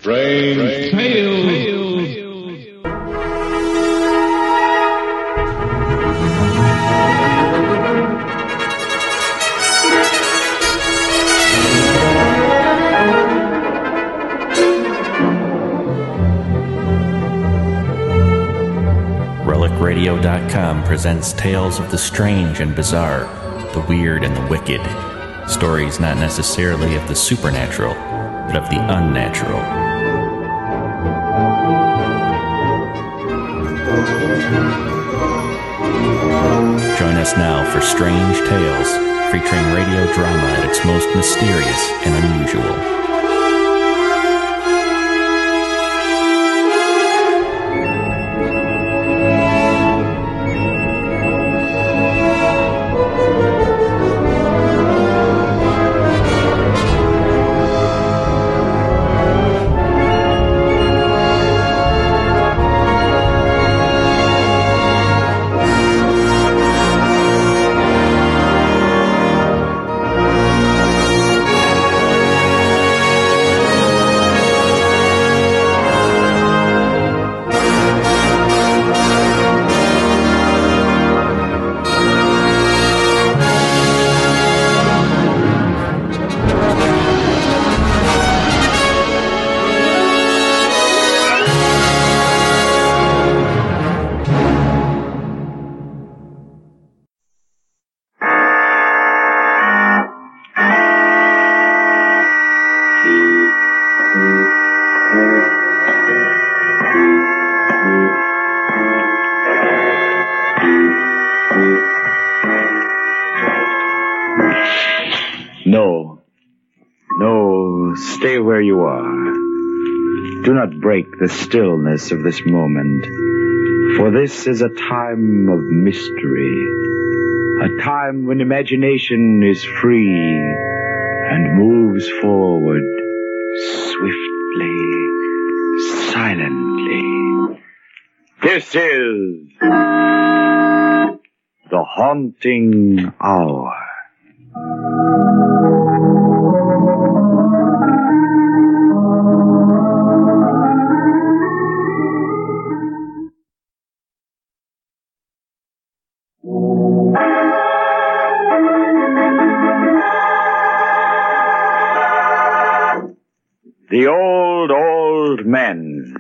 Strange Tales. RelicRadio.com presents tales of the strange and bizarre, the weird and the wicked. Stories not necessarily of the supernatural, but of the unnatural. Join us now for Strange Tales, featuring radio drama at its most mysterious and unusual. No, stay where you are. Do not break the stillness of this moment, for this is a time of mystery, a time when imagination is free and moves forward swiftly, silently. This is The Haunting Hour. The Old Men.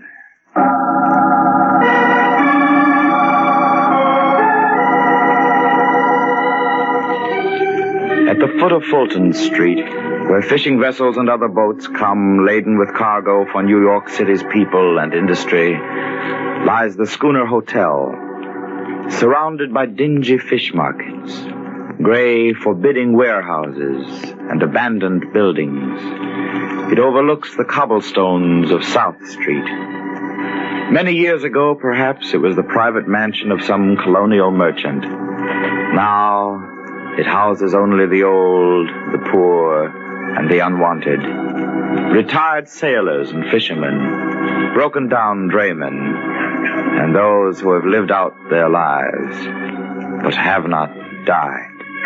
At the foot of Fulton Street, where fishing vessels and other boats come laden with cargo for New York City's people and industry, lies the Schooner Hotel, surrounded by dingy fish markets, gray, forbidding warehouses, and abandoned buildings. It overlooks the cobblestones of South Street. Many years ago, perhaps, it was the private mansion of some colonial merchant. Now, it houses only the old, the poor, and the unwanted. Retired sailors and fishermen, broken-down draymen, and those who have lived out their lives, but have not died.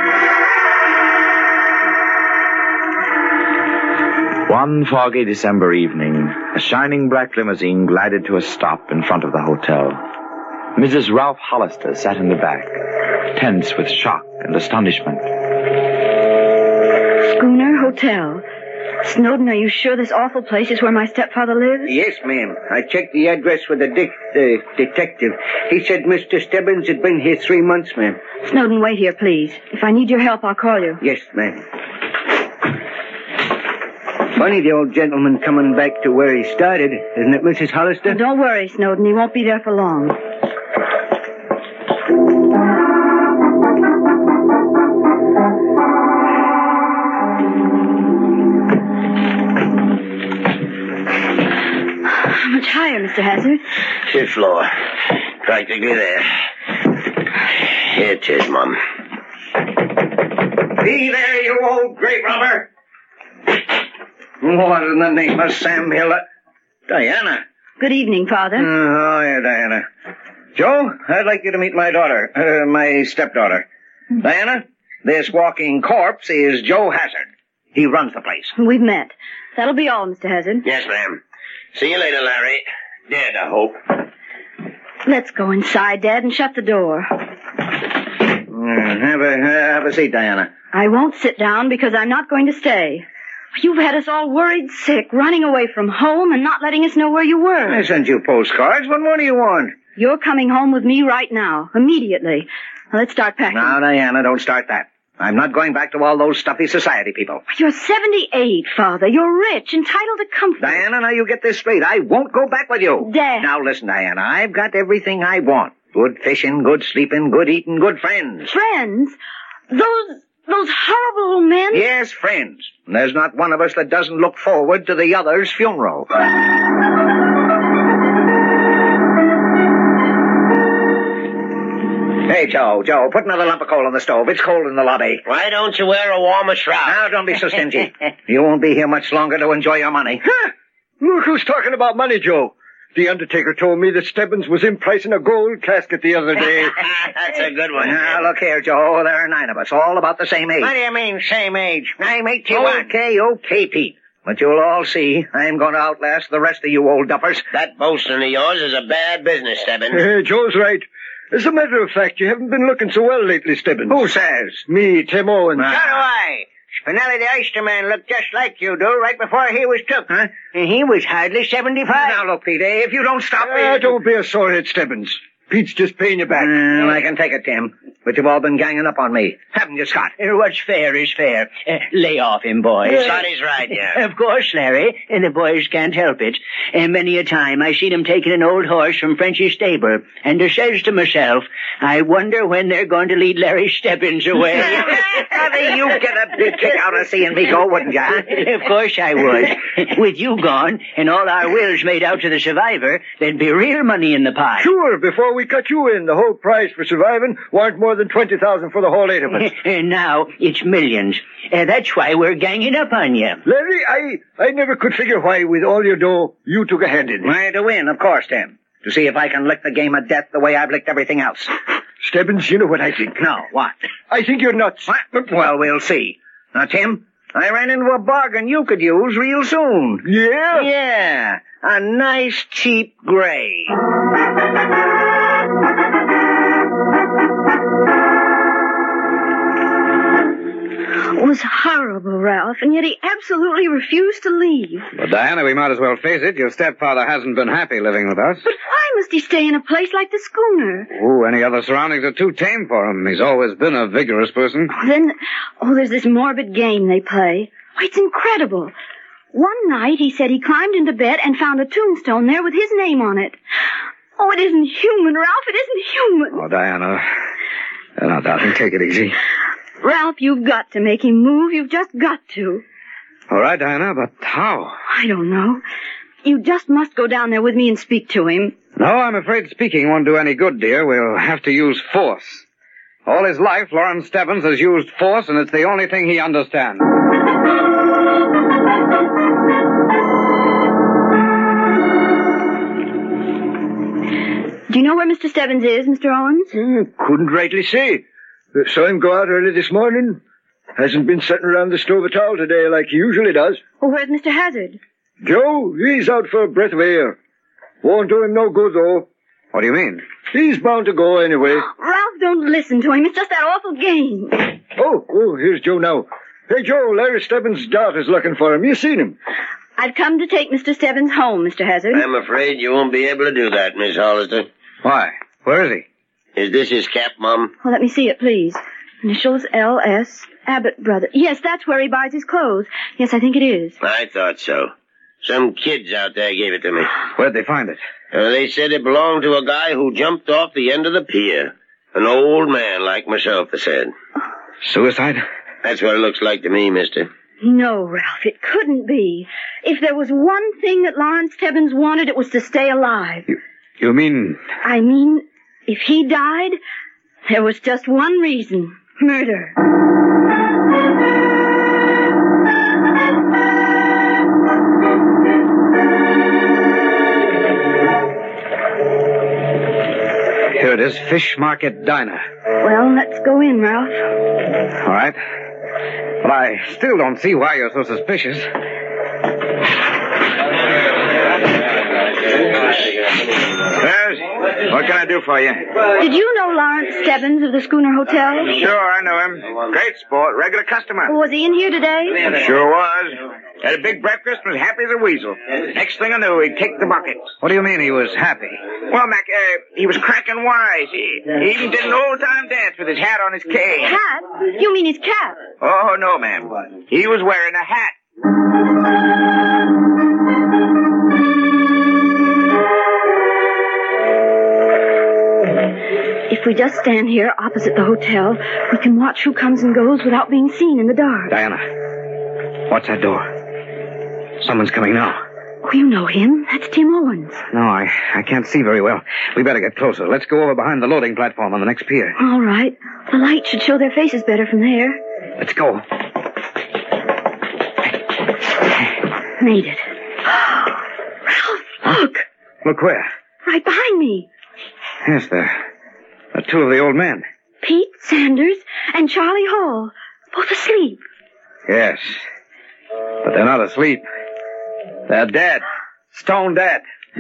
One foggy December evening, a shining black limousine glided to a stop in front of the hotel. Mrs. Ralph Hollister sat in the back, tense with shock and astonishment. Schooner Hotel. Snowden, are you sure this awful place is where my stepfather lives? Yes, ma'am. I checked the address with the detective. He said Mr. Stebbins had been here 3 months, ma'am. Snowden, wait here, please. If I need your help, I'll call you. Yes, ma'am. Funny the old gentleman coming back to where he started, isn't it, Mrs. Hollister? Oh, don't worry, Snowden. He won't be there for long. How much higher, Mr. Hazard? 5th floor. Practically there. Here it is, Mum. Be there, you old grave robber! What in the name of Sam Hill? Diana. Good evening, Father. Oh, yeah, Diana. Joe, I'd like you to meet my daughter, my stepdaughter. Diana, this walking corpse is Joe Hazard. He runs the place. We've met. That'll be all, Mr. Hazard. Yes, ma'am. See you later, Larry. Dead, I hope. Let's go inside, Dad, and shut the door. Have a seat, Diana. I won't sit down because I'm not going to stay. You've had us all worried sick, running away from home and not letting us know where you were. I sent you postcards. What more do you want? You're coming home with me right now, immediately. Now, let's start packing. Now, Diana, don't start that. I'm not going back to all those stuffy society people. You're 78, Father. You're rich, entitled to comfort. Diana, now you get this straight. I won't go back with you. Dad. Now listen, Diana, I've got everything I want. Good fishing, good sleeping, good eating, good friends. Friends? Those horrible old men? Yes, friends. And there's not one of us that doesn't look forward to the other's funeral. Hey, Joe, put another lump of coal on the stove. It's cold in the lobby. Why don't you wear a warmer shroud? Now, don't be so stingy. You won't be here much longer to enjoy your money. Huh? Look who's talking about money, Joe. The undertaker told me that Stebbins was in price in a gold casket the other day. That's a good one. Now, look here, Joe. There are 9 of us, all about the same age. What do you mean, same age? I'm 81. Okay, Pete. But you'll all see, I'm going to outlast the rest of you old duffers. That boasting of yours is a bad business, Stebbins. Joe's right. As a matter of fact, you haven't been looking so well lately, Stebbins. Who says? Me, Tim Owens. Ah. So do I. Spinelli the Oysterman looked just like you do right before he was took. Huh? And he was hardly 75. Now, look, Pete, if you don't stop me... Don't be a sorehead, Stebbins. Pete's just paying you back. Well, I can take it, Tim. But you've all been ganging up on me. Haven't you, Scott? What's fair is fair. Lay off him, boys. Scotty's right, yeah. Of course, Larry. And the boys can't help it. And many a time I seen 'em taking an old horse from Frenchy's stable. And I says to myself, I wonder when they're going to lead Larry Stebbins away. Brother, you'd get a big kick out of seeing me go, wouldn't you? Of course I would. With you gone and all our wills made out to the survivor, there'd be real money in the pot. Sure, before we cut you in, the whole price for surviving weren't more than $20,000 for the whole 8 of us. And now it's millions. That's why we're ganging up on you. Larry, I never could figure why, with all your dough, you took a hand in it. Why, to win, of course, Tim. To see if I can lick the game of death the way I've licked everything else. Stebbins, you know what I think. No, what? I think you're nuts. What? Well, we'll see. Now, Tim, I ran into a bargain you could use real soon. Yeah? Yeah, a nice, cheap gray. It was horrible, Ralph, and yet he absolutely refused to leave. But, Diana, we might as well face it. Your stepfather hasn't been happy living with us. But why must he stay in a place like the schooner? Oh, any other surroundings are too tame for him. He's always been a vigorous person. There's this morbid game they play. Oh, it's incredible. One night he said he climbed into bed and found a tombstone there with his name on it. Oh, it isn't human, Ralph. It isn't human. Oh, Diana. Now, darling, take it easy. Ralph, you've got to make him move. You've just got to. All right, Diana, but how? I don't know. You just must go down there with me and speak to him. No, I'm afraid speaking won't do any good, dear. We'll have to use force. All his life, Lawrence Stebbins has used force, and it's the only thing he understands. Do you know where Mr. Stebbins is, Mr. Owens? Couldn't rightly say. Saw him go out early this morning. Hasn't been sitting around the stove at all today like he usually does. Well, where's Mr. Hazard? Joe, he's out for a breath of air. Won't do him no good, though. What do you mean? He's bound to go anyway. Ralph, don't listen to him. It's just that awful game. Oh, here's Joe now. Hey, Joe, Larry Stebbins' daughter's looking for him. You seen him? I've come to take Mr. Stebbins home, Mr. Hazard. I'm afraid you won't be able to do that, Miss Hollister. Why? Where is he? Is this his cap, Mum? Well, let me see it, please. Initials L.S. Abbott Brothers. Yes, that's where he buys his clothes. Yes, I think it is. I thought so. Some kids out there gave it to me. Where'd they find it? They said it belonged to a guy who jumped off the end of the pier. An old man like myself, they said. Suicide? That's what it looks like to me, mister. No, Ralph, it couldn't be. If there was one thing that Lawrence Stebbins wanted, it was to stay alive. You mean... I mean, if he died, there was just one reason. Murder. Here it is, Fish Market Diner. Well, let's go in, Ralph. All right. But I still don't see why you're so suspicious. What can I do for you? Did you know Lawrence Stebbins of the Schooner Hotel? Sure, I know him. Great sport, regular customer. Was he in here today? Sure was. Had a big breakfast and was happy as a weasel. Next thing I knew, he kicked the bucket. What do you mean he was happy? Well, Mac, he was cracking wise. He even did an old-time dance with his hat on his cane. Hat? You mean his cap? Oh, no, ma'am. He was wearing a hat. If we just stand here opposite the hotel, we can watch who comes and goes without being seen in the dark. Diana, watch that door. Someone's coming now. Oh, you know him. That's Tim Owens. No, I can't see very well. We better get closer. Let's go over behind the loading platform on the next pier. All right. The light should show their faces better from there. Let's go. Made it. Ralph, look. Look where? Right behind me. Yes, there are two of the old men. Pete Sanders and Charlie Hall. Both asleep. Yes. But they're not asleep. They're dead. Stone dead.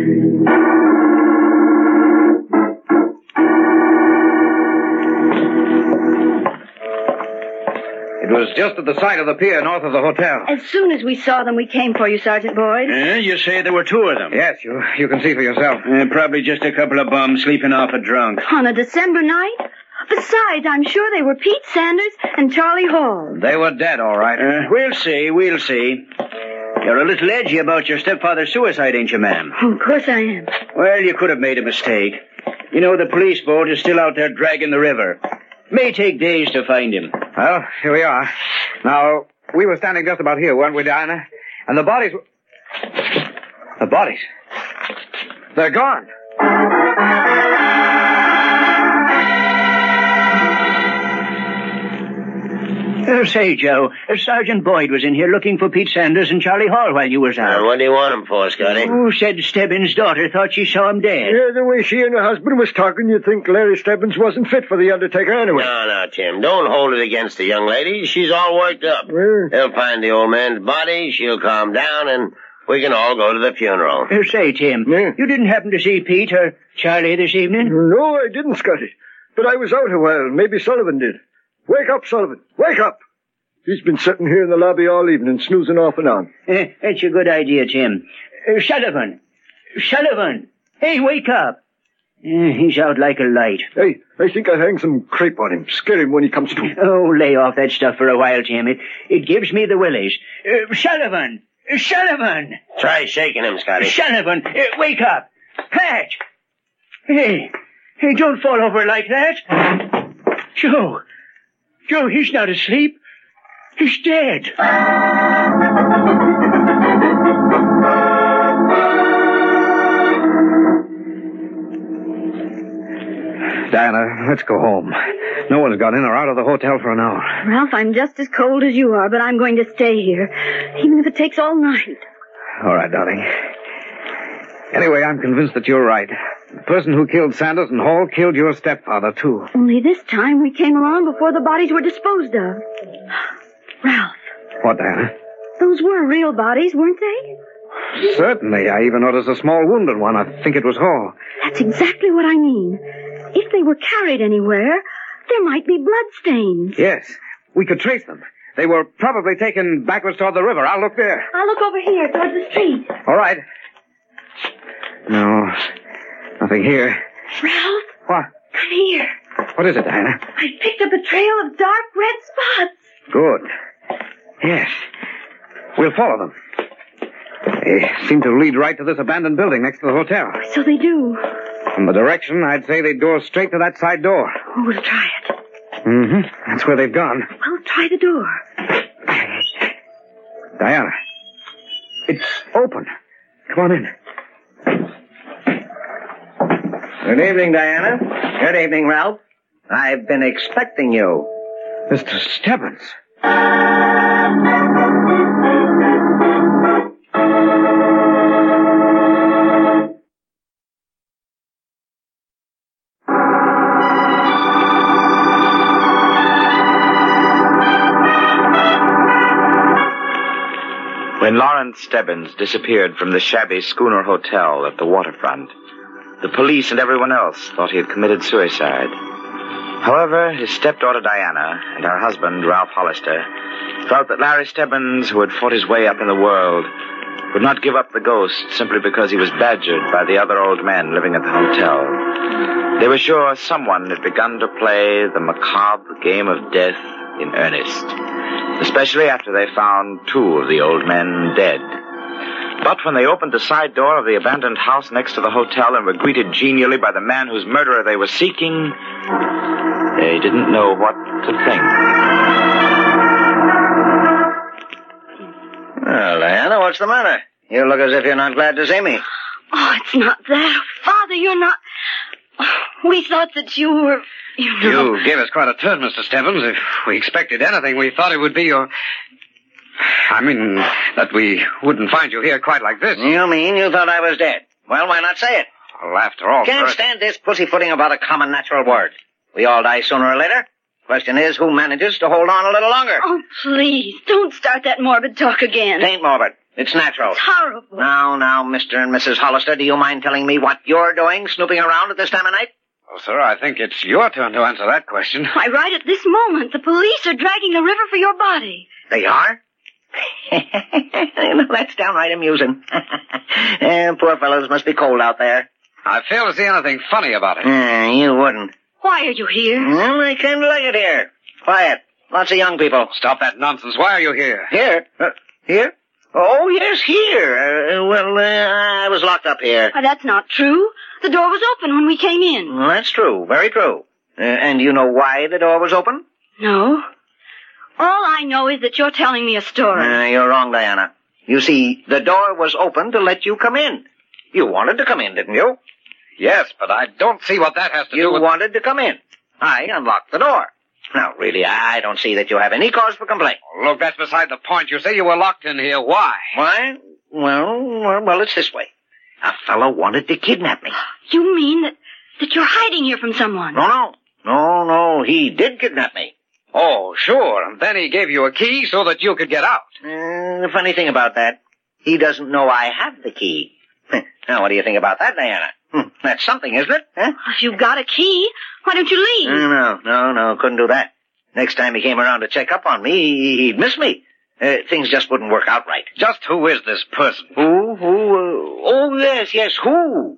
It was just at the side of the pier north of the hotel. As soon as we saw them, we came for you, Sergeant Boyd. You say there were two of them? Yes, you can see for yourself. Probably just a couple of bums sleeping off a drunk. On a December night? Besides, I'm sure they were Pete Sanders and Charlie Hall. They were dead, all right. We'll see. You're a little edgy about your stepfather's suicide, ain't you, ma'am? Oh, of course I am. Well, you could have made a mistake. You know, the police boat is still out there dragging the river. May take days to find him. Well, here we are. Now, we were standing just about here, weren't we, Diana? And the bodies were... The bodies? They're gone. Say, Joe, Sergeant Boyd was in here looking for Pete Sanders and Charlie Hall while you was out. What do you want him for, Scotty? Who said Stebbins' daughter thought she saw him dead? Yeah, the way she and her husband was talking, you'd think Larry Stebbins wasn't fit for the undertaker anyway. No, Tim. Don't hold it against the young lady. She's all worked up. Well, They'll find the old man's body, she'll calm down, and we can all go to the funeral. Say, Tim, Yeah. you didn't happen to see Pete or Charlie this evening? no, I didn't, Scotty. But I was out a while. Maybe Sullivan did. Wake up, Sullivan. Wake up! He's been sitting here in the lobby all evening, snoozing off and on. That's a good idea, Tim. Sullivan! Hey, wake up! He's out like a light. Hey, I think I'll hang some crepe on him. Scare him when he comes to. Oh, lay off that stuff for a while, Tim. It gives me the willies. Sullivan! Try shaking him, Scotty. Sullivan, wake up! Patch! Hey, don't fall over like that. Joe, he's not asleep. He's dead. Diana, let's go home. No one's got in or out of the hotel for an hour. Ralph, I'm just as cold as you are, but I'm going to stay here, even if it takes all night. All right, darling. Anyway, I'm convinced that you're right. The person who killed Sanders and Hall killed your stepfather, too. Only this time we came along before the bodies were disposed of. Ralph, What, Diana? those were real bodies, weren't they? Certainly. I even noticed a small wounded one. I think it was Hall. That's exactly what I mean. If they were carried anywhere, there might be bloodstains. Yes. We could trace them. They were probably taken backwards toward the river. I'll look there. I'll look over here, towards the street. All right. No. Nothing here. Ralph, What? come here. What is it, Diana? I picked up a trail of dark red spots. Good. Yes. We'll follow them. They seem to lead right to this abandoned building next to the hotel. So they do. From the direction, I'd say they'd go straight to that side door. Oh, we'll try it. Mm-hmm. That's where they've gone. Well, try the door. Diana. It's open. Come on in. Good evening, Diana. Good evening, Ralph. I've been expecting you. Mr. Stebbins. When Lawrence Stebbins disappeared from the shabby Schooner Hotel at the waterfront, The police and everyone else thought he had committed suicide. However, his stepdaughter Diana and her husband, Ralph Hollister, felt that Larry Stebbins, who had fought his way up in the world, would not give up the ghost simply because he was badgered by the other old men living at the hotel. They were sure someone had begun to play the macabre game of death in earnest, especially after they found 2 of the old men dead. But when they opened the side door of the abandoned house next to the hotel and were greeted genially by the man whose murderer they were seeking, they didn't know what to think. Well, Diana, what's the matter? You look as if you're not glad to see me. Oh, it's not that. Father, you're not... We thought that you were... You gave us quite a turn, Mr. Stebbins. If we expected anything, we thought it would be your... I mean, that we wouldn't find you here quite like this. You mean you thought I was dead? Well, why not say it? Well, after all... Can't stand this pussyfooting about a common natural word. We all die sooner or later. Question is, who manages to hold on a little longer? Oh, please, don't start that morbid talk again. It ain't morbid. It's natural. It's horrible. Now, Mr. and Mrs. Hollister, do you mind telling me what you're doing, snooping around at this time of night? Well, sir, I think it's your turn to answer that question. Why, right at this moment, the police are dragging the river for your body. They are? That's downright amusing. Poor fellows must be cold out there. I fail to see anything funny about it. You wouldn't. Why are you here? Well, I kind of like it here. Quiet. Lots of young people. Stop that nonsense. Why are you here? Here? Here? Oh, yes, here. I was locked up here. Why, that's not true. The door was open when we came in. Well, that's true. Very true. And you know why the door was open? No. All I know is that you're telling me a story. You're wrong, Diana. You see, the door was open to let you come in. You wanted to come in, didn't you? Yes, but I don't see what that has to do with... You wanted to come in. I unlocked the door. Now, really, I don't see that you have any cause for complaint. Oh, look, that's beside the point. You say you were locked in here. Why? Why? Well, it's this way. A fellow wanted to kidnap me. You mean that you're hiding here from someone? No, he did kidnap me. Oh, sure. And then he gave you a key so that you could get out. The funny thing about that, he doesn't know I have the key. Now, what do you think about that, Diana? That's something, isn't it? Huh? If you've got a key, why don't you leave? No, couldn't do that. Next time he came around to check up on me, he'd miss me. Things just wouldn't work out right. Just who is this person? Who? Oh, yes, who?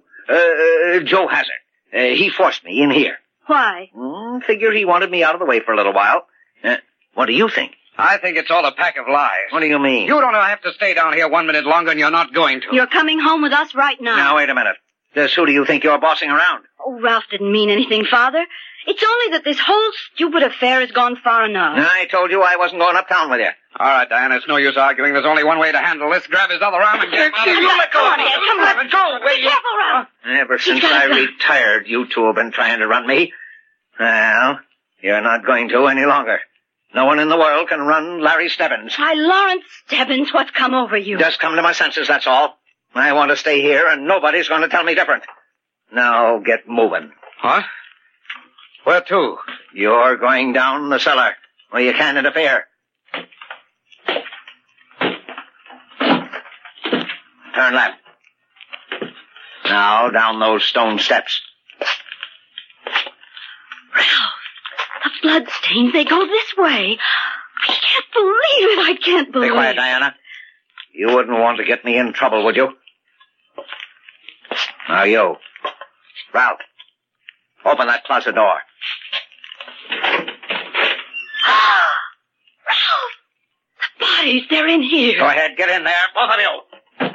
Joe Hazard. He forced me in here. Why? Figure he wanted me out of the way for a little while. What do you think? I think it's all a pack of lies. What do you mean? You don't have to stay down here 1 minute longer, and you're not going to. You're coming home with us right now. Now, wait a minute. Just who do you think you're bossing around? Oh, Ralph didn't mean anything, Father. It's only that this whole stupid affair has gone far enough. I told you I wasn't going uptown with you. All right, Diana, it's no use arguing. There's only one way to handle this. Grab his other arm and get him out of here. Let go of me. Come on. Go away. Be careful, Ralph. Ever since I retired, you two have been trying to run me. Well, you're not going to any longer. No one in the world can run Larry Stebbins. Why, Lawrence Stebbins, what's come over you? Just come to my senses, that's all. I want to stay here, and nobody's going to tell me different. Now, get moving. What? Where to? You're going down the cellar, where you can't interfere. Turn left. Now, down those stone steps. Ralph, the bloodstains, they go this way. I can't believe it. I can't believe it. Be quiet, Diana. You wouldn't want to get me in trouble, would you? Now, you. Ralph, open that closet door. Ralph, the bodies, they're in here. Go ahead, get in there, both of you.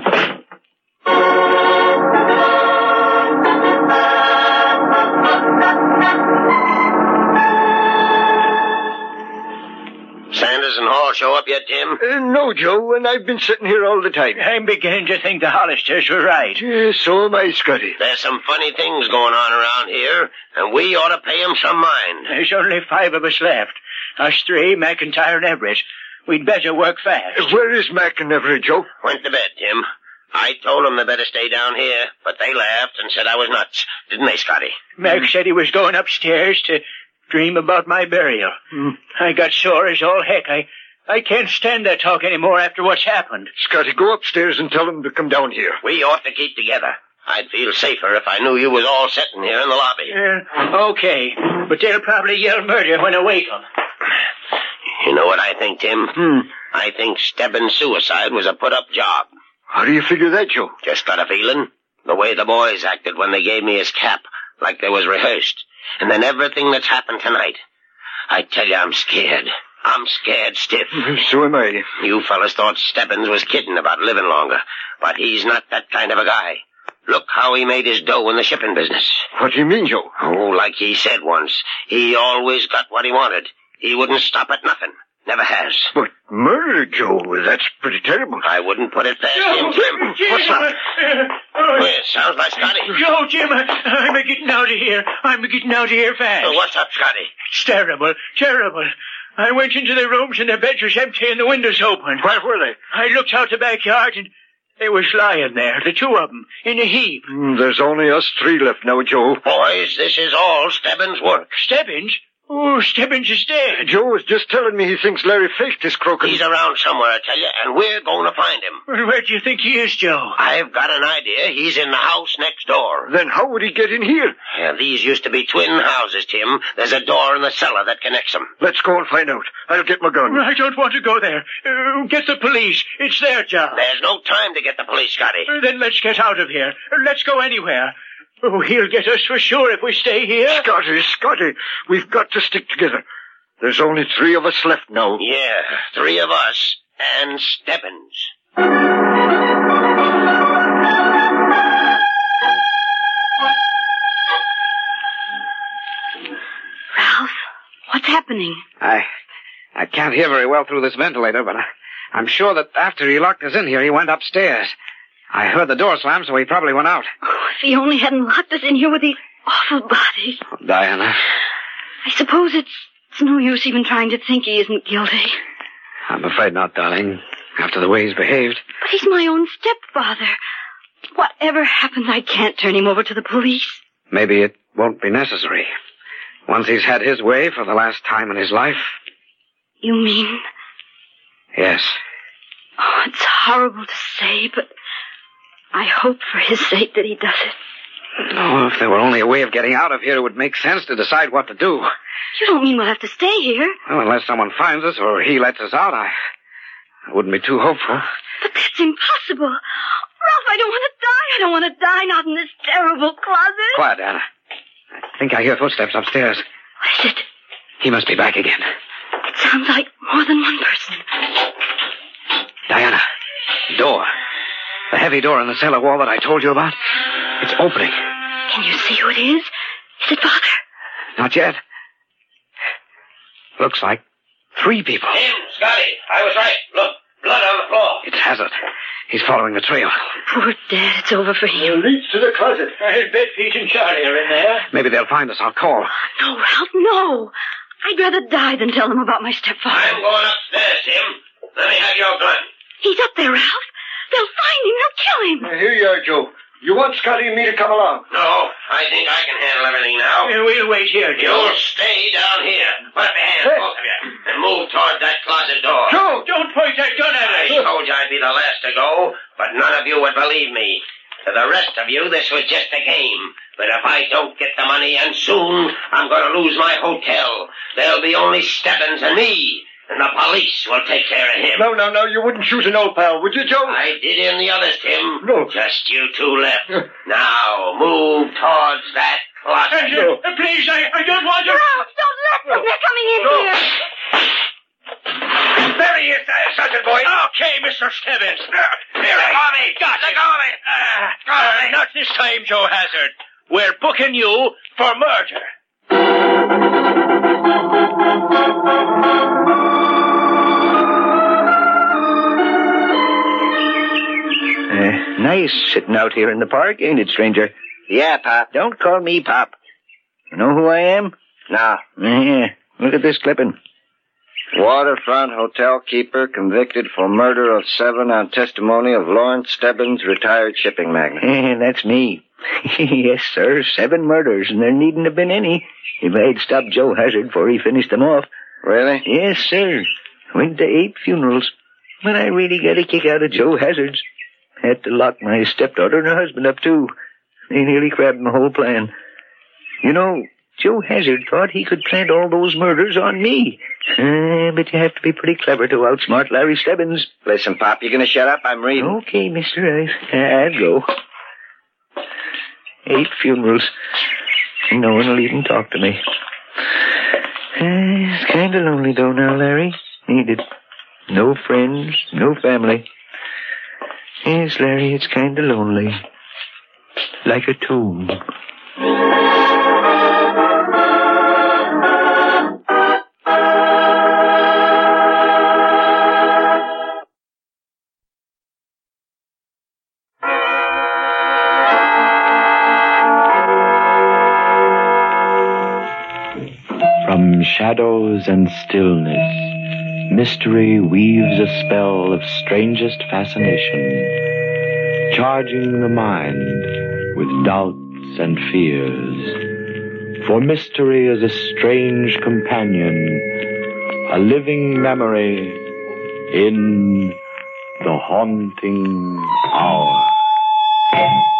Sanders and Hall show up yet, Tim? No, Joe, and I've been sitting here all the time. I'm beginning to think the Hollisters were right. So am I, Scotty. There's some funny things going on around here, and we ought to pay 'em some mind. There's only 5 of us left. Us 3, McIntyre and Everett. We'd better work fast. Where is Mac and Everett, Joe? Went to bed, Tim. I told 'em they better stay down here, but they laughed and said I was nuts. Didn't they, Scotty? Mac said he was going upstairs to dream about my burial. I got sore as all heck. I can't stand that talk anymore after what's happened. Scotty, go upstairs and tell them to come down here. We ought to keep together. I'd feel safer if I knew you was all sitting here in the lobby. Okay, but they'll probably yell murder when I wake 'em. You know what I think, Tim? I think Stebbins' suicide was a put-up job. How do you figure that, Joe? Just got a feeling. The way the boys acted when they gave me his cap, like they was rehearsed. And then everything that's happened tonight. I tell you, I'm scared. I'm scared stiff. So am I. You fellas thought Stebbins was kidding about living longer, but he's not that kind of a guy. Look how he made his dough in the shipping business. What do you mean, Joe? Oh, like he said once, he always got what he wanted. He wouldn't stop at nothing. Never has. But murder, Joe, that's pretty terrible. I wouldn't put it past him, Jim. What's that? Well, it sounds like Scotty. Yo, Jim, I'm getting out of here. I'm getting out of here fast. What's up, Scotty? It's terrible, terrible. I went into the rooms and the beds was empty and the windows open. Where were they? I looked out the backyard and they was lying there, the two of them, in a heap. There's only us three left now, Joe. Boys, this is all Stebbins' work. Stebbins? Oh, Stebbins is dead. Joe was just telling me he thinks Larry faked his croaking. He's around somewhere, I tell you, and we're going to find him. Well, where do you think he is, Joe? I've got an idea. He's in the house next door. Then how would he get in here? Yeah, these used to be twin houses, Tim. There's a door in the cellar that connects them. Let's go and find out. I'll get my gun. I don't want to go there. Get the police. It's their job. There's no time to get the police, Scotty. Then let's get out of here. Let's go anywhere. Oh, he'll get us for sure if we stay here. Scotty, we've got to stick together. There's only three of us left now. Yeah, three of us and Stebbins. Ralph, what's happening? I can't hear very well through this ventilator, but I'm sure that after he locked us in here, he went upstairs. I heard the door slam, so he probably went out. Oh, if he only hadn't locked us in here with these awful bodies. Oh, Diana. I suppose it's no use even trying to think he isn't guilty. I'm afraid not, darling, after the way he's behaved. But he's my own stepfather. Whatever happens, I can't turn him over to the police. Maybe it won't be necessary. Once he's had his way for the last time in his life. You mean? Yes. Oh, it's horrible to say, but I hope for his sake that he does it. Oh, if there were only a way of getting out of here, it would make sense to decide what to do. You don't mean we'll have to stay here? Well, unless someone finds us or he lets us out, I wouldn't be too hopeful. But that's impossible. Ralph, I don't want to die. I don't want to die, not in this terrible closet. Quiet, Anna. I think I hear footsteps upstairs. What is it? He must be back again. It sounds like more than one person. Diana, door. The heavy door in the cellar wall that I told you about. It's opening. Can you see who it is? Is it Father? Not yet. Looks like three people. Tim, Scotty, I was right. Look, blood on the floor. It's Hazard. He's following the trail. Poor Dad, it's over for him. It leads to the closet. I bet Pete and Charlie are in there. Maybe they'll find us. I'll call. No, Ralph, no. I'd rather die than tell them about my stepfather. I'm going upstairs, Tim. Let me have your gun. He's up there, Ralph. They'll find him. They'll kill him. Here you are, Joe. You want Scotty and me to come along? No, I think I can handle everything now. We'll wait here, Joe. You'll stay down here. Put up your hands, both of you, and move toward that closet door. Joe! Don't point that gun at us. I told you I'd be the last to go, but none of you would believe me. To the rest of you, this was just a game. But if I don't get the money, and soon, I'm going to lose my hotel. There'll be only Stebbins and me. And the police will take care of him. No, you wouldn't shoot an old pal, would you, Joe? I did in the others, Tim. No. Just you two left. Now, move towards that closet. Please, I don't want to... Ralph, don't let them. They're coming in here. There he is, Sergeant Boyd. Okay, Mr. Stebbins. Let go of me. Let go of me. Not this time, Joe Hazard. We're booking you for murder. Nice sitting out here in the park, ain't it, stranger? Yeah, Pop. Don't call me Pop. You know who I am? No. Yeah, look at this clipping. Waterfront hotel keeper convicted for murder of 7 on testimony of Lawrence Stebbins, retired shipping magnate. That's me. Yes, sir, 7 murders, and there needn't have been any if I'd stopped Joe Hazard before he finished them off. Really? Yes, sir. Went to 8 funerals, but I really got a kick out of Joe Hazard's. Had to lock my stepdaughter and her husband up, too. They nearly crabbed my whole plan. You know, Joe Hazard thought he could plant all those murders on me. But you have to be pretty clever to outsmart Larry Stebbins. Listen, Pop, you gonna shut up? I'm reading. Okay, mister, I'll go. 8 funerals. No one will even talk to me. It's kind of lonely, though, now, Larry. Ain't it? No friends, no family. Yes, Larry, it's kind of lonely. Like a tomb. From shadows and stillness, mystery weaves a spell of strangest fascination, charging the mind with doubts and fears. For mystery is a strange companion, a living memory in the haunting hour.